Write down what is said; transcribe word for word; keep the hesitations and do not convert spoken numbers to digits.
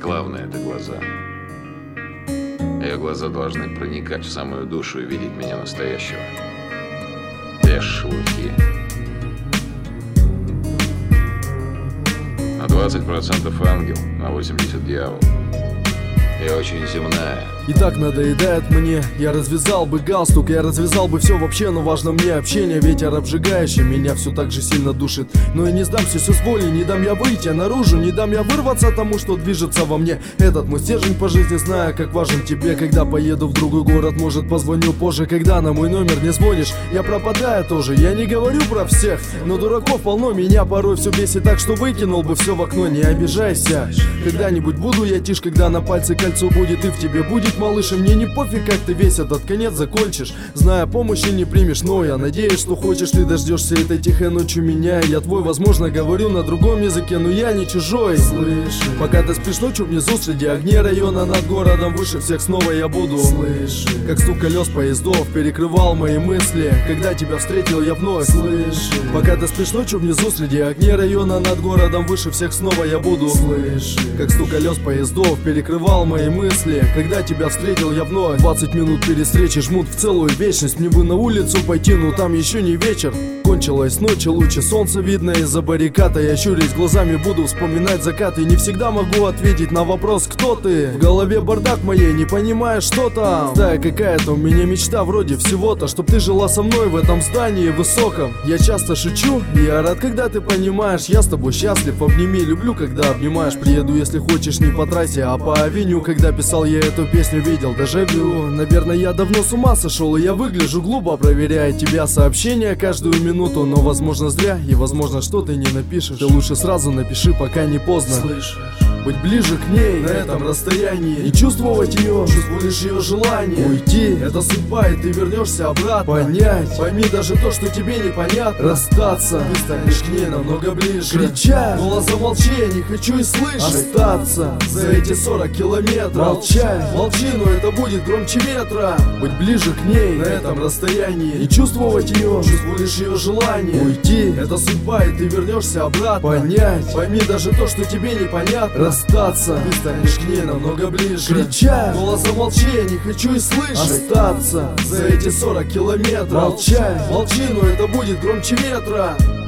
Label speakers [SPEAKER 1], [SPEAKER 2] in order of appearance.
[SPEAKER 1] Главное — это глаза. Ее глаза должны проникать в самую душу и видеть меня настоящего. Без шелухи. На двадцать процентов ангел, на восемьдесят дьявол. И очень земная.
[SPEAKER 2] И так надоедает мне. Я развязал бы галстук, я развязал бы все вообще, но важно мне общение. Ветер обжигающий меня все так же сильно душит. Но я не сдамся все с воли, не дам я выйти наружу, не дам я вырваться тому, что движется во мне. Этот мой стержень по жизни, знаю, как важен тебе. Когда поеду в другой город, может позвоню позже. Когда на мой номер не звонишь, я пропадаю тоже. Я не говорю про всех, но дураков полно. Меня порой все бесит так, что выкинул бы все в окно. Не обижайся, когда-нибудь буду я тишь, когда на пальце кольцо будет и в тебе будет, малыш. И мне не пофиг, как ты весь этот конец закончишь, зная, помощи не примешь. Но я надеюсь, что хочешь, ты дождешься этой тихой ночью меня. Я твой, возможно, говорю на другом языке, но я не чужой. Слышь, пока ты спишь ночью внизу, среди огней района над городом, выше всех снова я буду. Слышь, как стук колес поездов перекрывал мои мысли, когда тебя встретил я вновь. Слышь, пока ты спишь ночью внизу, среди огней района над городом, выше всех снова я буду. Слышь, как стук колес поездов перекрывал мои мысли, когда тебя встретил я вновь. Двадцать минут перед встречей жмут в целую вечность. Мне бы на улицу пойти, но там еще не вечер. Кончилась ночь, лучи солнца видно из-за баррикада. Я щурясь глазами буду вспоминать закаты. Не всегда могу ответить на вопрос, кто ты. В голове бардак моей, не понимаешь, что там. Стая какая-то, у меня мечта вроде всего-то, чтоб ты жила со мной в этом здании высоком. Я часто шучу, я рад, когда ты понимаешь. Я с тобой счастлив, обними, люблю, когда обнимаешь. Приеду, если хочешь, не по трассе, а по авеню. Когда писал я эту песню, видел дежавю. Наверное, я давно с ума сошел, и я выгляжу глупо, проверяя тебя сообщения каждую минуту. Но возможно зря, и возможно, что ты не напишешь. Ты лучше сразу напиши, пока не поздно. Слышишь? Быть ближе к ней на этом расстоянии и чувствовать ее, чувствуешь ее желание. Уйти — это судьба, и ты вернешься обратно. Понять, пойми даже то, что тебе непонятно. Расстаться, ты станешь к ней намного ближе. Крича, голос замолчи, я не хочу и слышать. Остаться за эти сорок километров. Молчать, молчи, но это будет громче ветра. Быть ближе к ней на этом расстоянии и чувствовать ее, чувствуешь ее желание. Уйти — это судьба, и ты вернешься обратно. Понять, пойми даже то, что тебе непонятно. Остаться, ты станешь к ней намного ближе. Крича, голос замолчи, я не хочу и слышать. Остаться за эти сорок километров. Молчать, молчи, но это будет громче ветра.